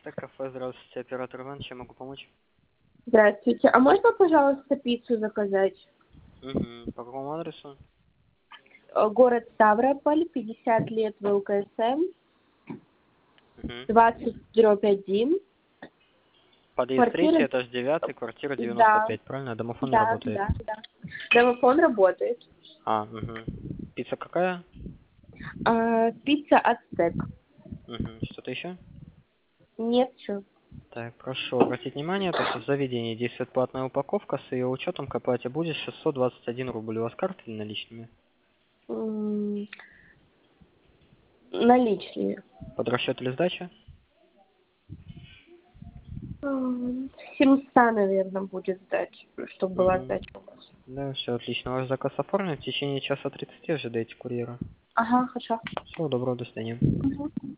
Почта, кафе, здравствуйте, оператор Иван, чем могу помочь? Здравствуйте. А можно, пожалуйста, пиццу заказать? Угу. По какому адресу? Город Ставрополь, 50 лет ВЛКСМ, Угу. 20/1. Подъезд Квартира? 3, этаж 9, квартира Да, 95, правильно? Домофон не да, работает. да, да. Домофон работает. Угу. Пицца какая? Пицца Ацтек. Угу. Что-то еще? Нет, что? Так, прошу обратить внимание, то, что в заведении действует платная упаковка, с ее учетом к оплате будет 621 рубль. У вас карты или наличными? Наличные. Под расчет или сдача? 700, наверное, будет сдать, чтобы была Угу. сдача у вас. Да, все отлично. Ваш заказ оформлен. В течение часа 30 ожидайте курьера. Ага, хорошо. Всего доброго, до свидания. Мгм.